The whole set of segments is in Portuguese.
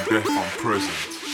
death I'm present.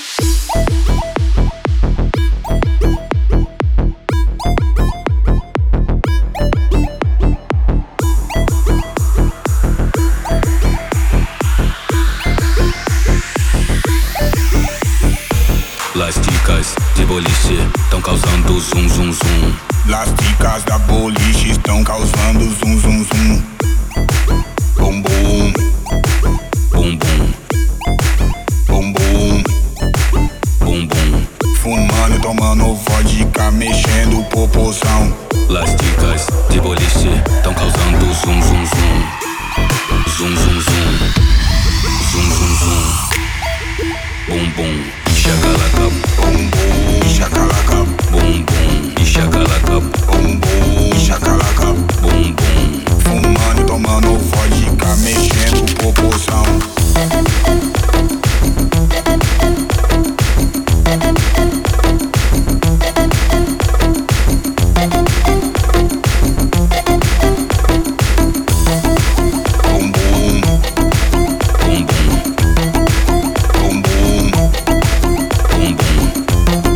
Las dicas de boliche estão causando zum zum zum. Las dicas da boliche estão causando zum zum zum. Bum bum, Bum bum, bum bum. bum bum. Fumando, tomando vodka, mexendo o popozão. Las dicas de boliche estão causando zum zum zum. Zum zum zum. Zum zum zum. Bum bum, shakalaka. Bum bum, shakalaka. Bum bum, shakalaka. Bum bum, shakalaka. Bum bum. Fumando, tomando vodka, mexendo o popozão. Bum bum, Bum bum, bum bum. bum bum.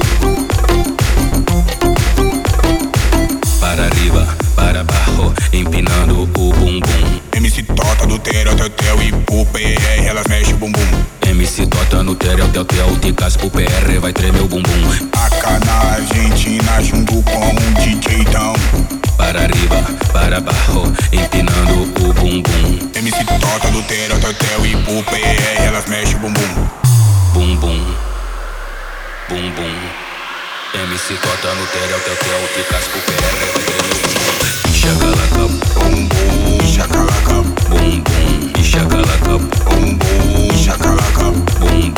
Para arriba, para abajo, empinando o bum bum. MC Tota do Tero, Tetel e pro PR, elas mexem o bumbum. MC Tota no Terel, Tel, de caspa pro PR, vai tremer o bumbum. AK na Argentina junto com um DJ Tão. Para arriba, para abajo, empinando o bumbum. MC Tota do Tero, Tetel e pro PR, elas mexem o bumbum. Bum bum, bum bum. MC Tota no Terel, de caspa pro PR, vai tremer o bumbum. Shakalaka, Bum bum, shakalaka. bum bum, shakalaka, Bum bum, shakalaka. bum